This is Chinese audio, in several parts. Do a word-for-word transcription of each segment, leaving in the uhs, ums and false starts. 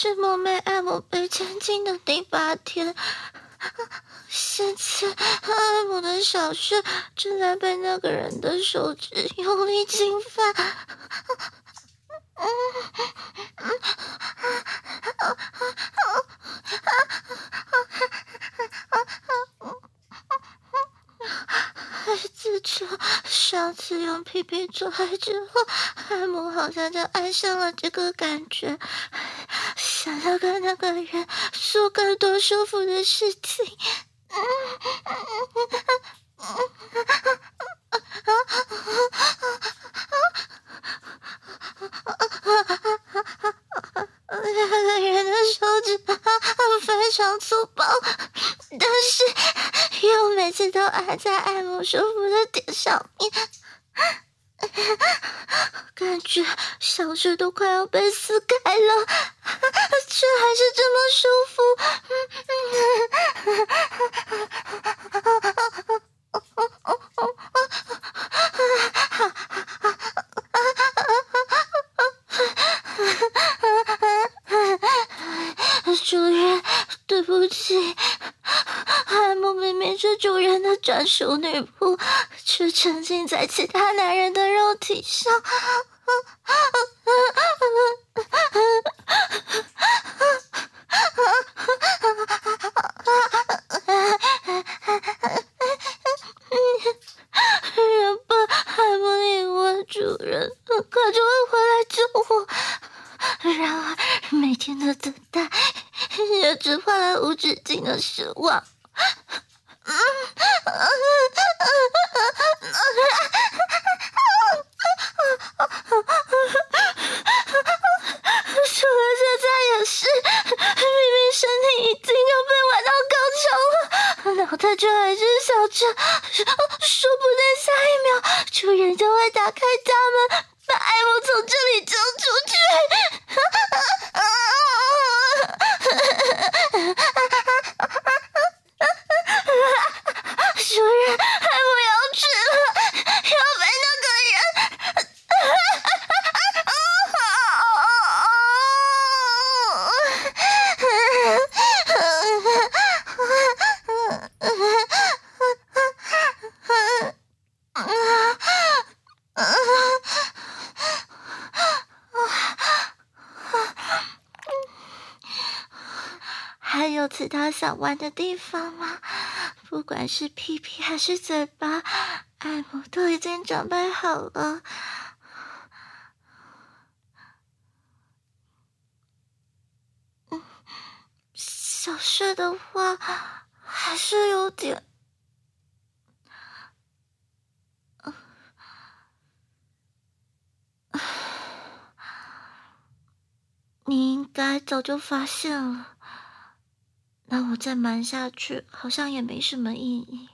是梦寐爱慕被监禁的第八天，现在爱慕的小穴正在被那个人的手指用力侵犯。自从上次用屁屁做爱之后，爱慕好像就爱上了这个感觉，想要跟那个人做更多舒服的事情。那个人的手指非常粗暴，但是又每次都按在爱慕舒服的点上面，感觉小穴都快要被撕开了，却还是这么舒服。主人，对不起，爱慕明明是主人的专属女仆，却沉浸在其他男人的肉体上。原本爱慕以为主人很快就会回来救我，然而每天的等待也只换来无止境的失望。除了现在也是，明明身体已经要被玩到高潮了，脑袋却还是想着，说不定下一秒主人就会打开家门，把爱慕从这里救出去。主人，爱慕要吃了，要被那个人。还有其他想玩的地方吗？不管是屁屁还是嘴巴，爱慕都已经准备好了。嗯，小穴的话还是有点……你应该早就发现了，那我再瞒下去好像也没什么意义。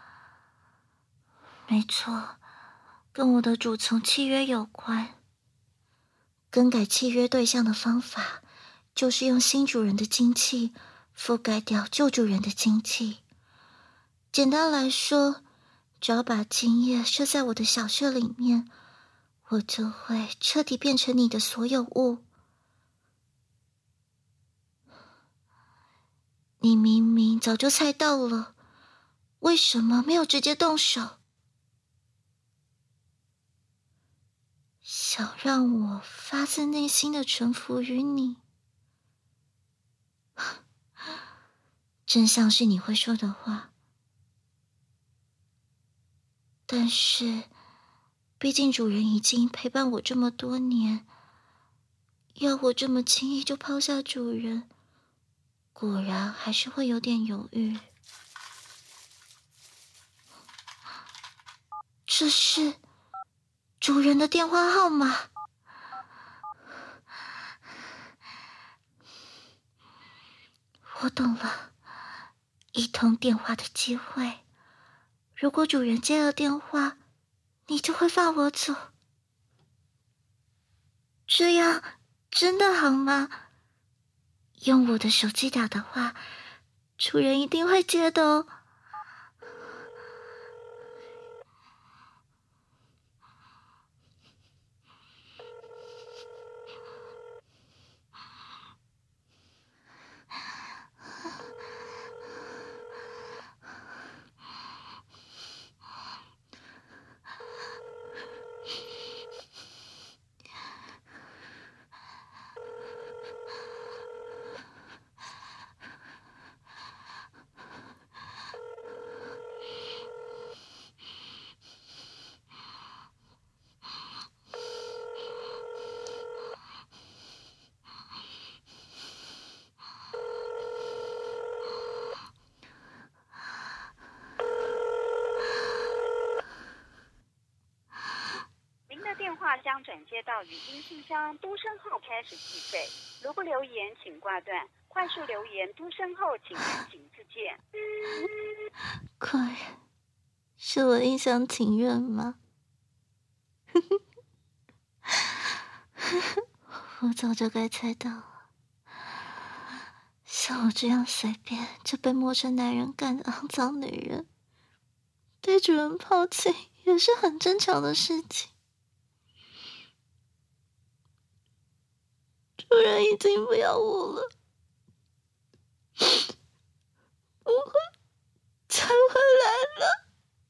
没错，跟我的主从契约有关。更改契约对象的方法，就是用新主人的精气覆盖掉旧主人的精气。简单来说，只要把精液射在我的小穴里面，我就会彻底变成你的所有物。你明明早就猜到了，为什么没有直接动手？想让我发自内心的臣服于你，真像是你会说的话。但是，毕竟主人已经陪伴我这么多年，要我这么轻易就抛下主人，果然还是会有点犹豫。这是主人的电话号码。我懂了，一通电话的机会，如果主人接了电话，你就会放我走。这样真的好吗？用我的手机打的话，主人一定会接的哦。 将转接到语音信箱，嘟声后开始计费。如不留言，请挂断。快速留言，嘟声后请按井字键。 果然是我一厢情愿吗？我早就该猜到了。像我这样随便就被陌生男人干的肮脏女人，被主人抛弃也是很正常的事情。主人已经不要我了，不会再回来了。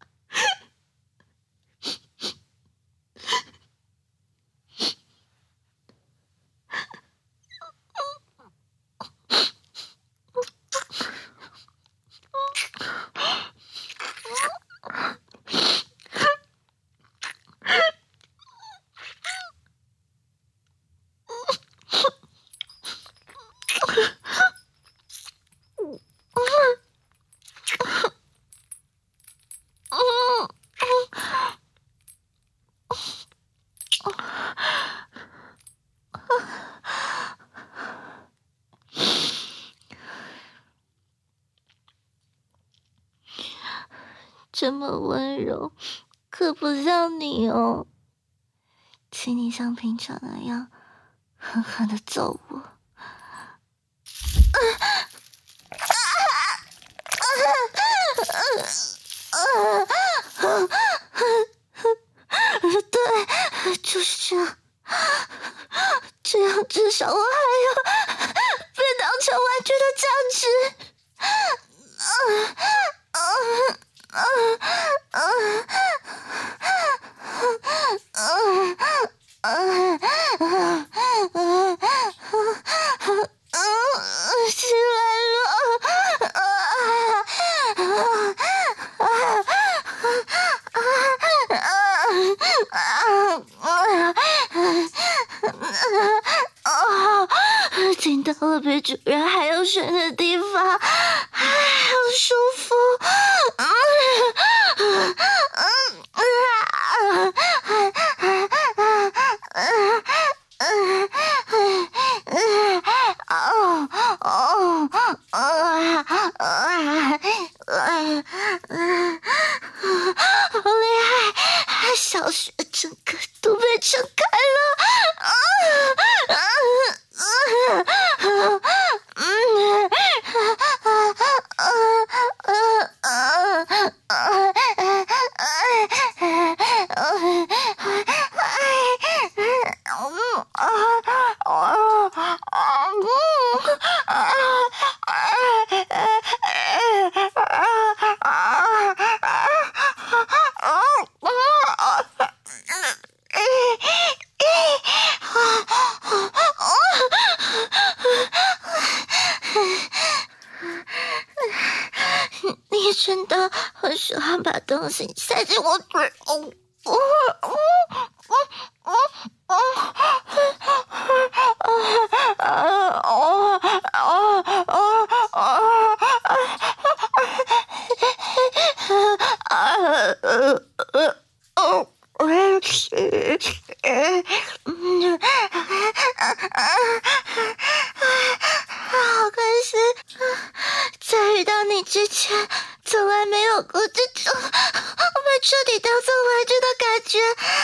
这么温柔，可不像你哦。请你像平常那样狠狠的揍我。对，就是这样，这样至少我还有被当成玩具的价值。起来了！听到了比主人还要深的地方，好舒服。好厉害！小穴整个都被撑开了。你真的很喜欢把东西塞进我嘴。哦哦哦哦哦哦好开心！在遇到你之前，从来没有过这种被彻底当做玩具的感觉。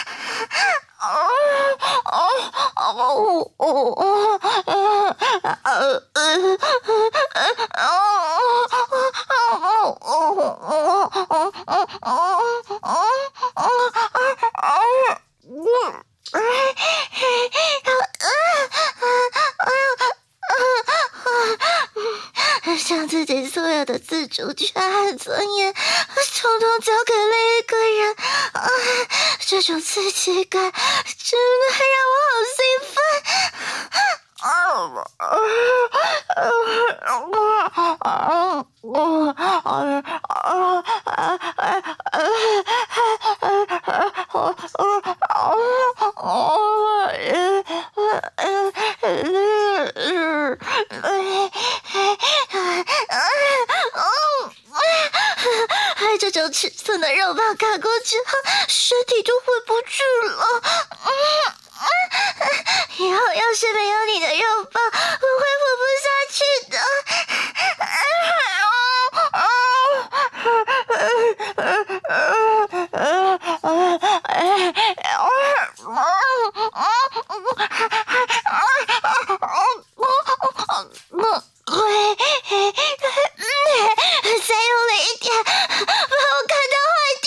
将自己所有的自主权和尊严统统交给另一个人，啊，这种刺激感真的让我好兴奋。这种尺寸的肉棒卡过之后，身体就回不去了。嗯以后要是没有你的肉棒，我会活不下去的。再用力一点，把我看到坏掉。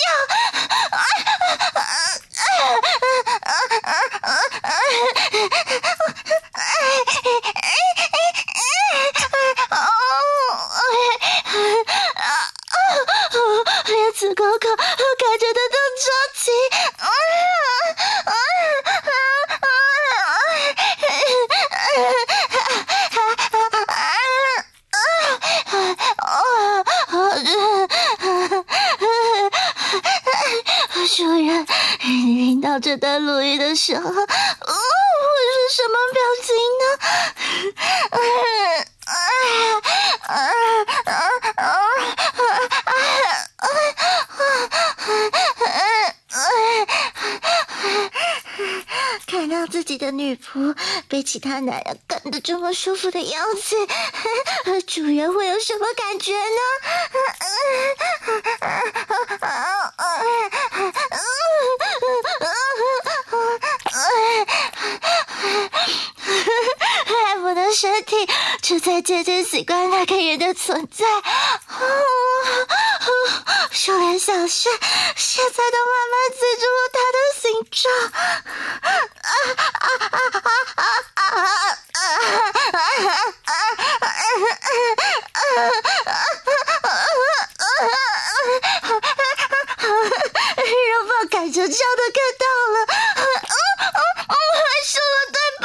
连子口口感觉得都着急。主人，你听到这段录音的时候，我是什么表情呢？看到自己的女仆被其他男人干得这么舒服的样子，主人会有什么感觉呢？艾姆的身体就在渐渐习惯那个人的存在，就连小穴现在都慢慢记住了他的形状。肉棒感觉这样的看到了，说了对吧？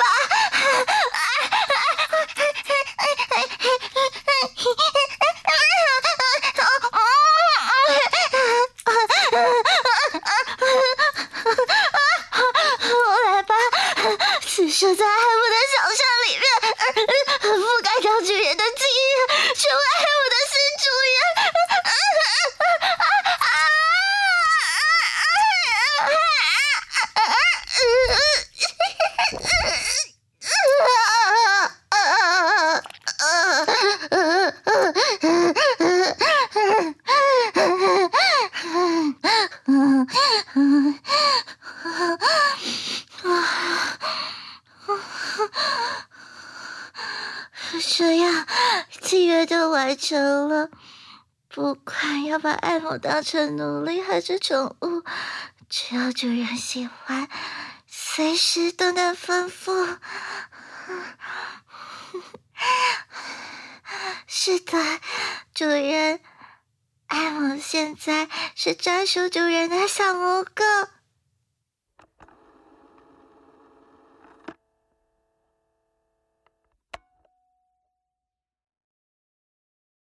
我来吧，此生在艾姆的小穴里面覆盖掉主人的记忆，成为艾姆的新主人。这样契约就完成了，不管要把艾姆当成奴隶还是宠物，只要主人喜欢，随时都能吩咐。是的，主人，艾姆现在是专属主人的小母狗。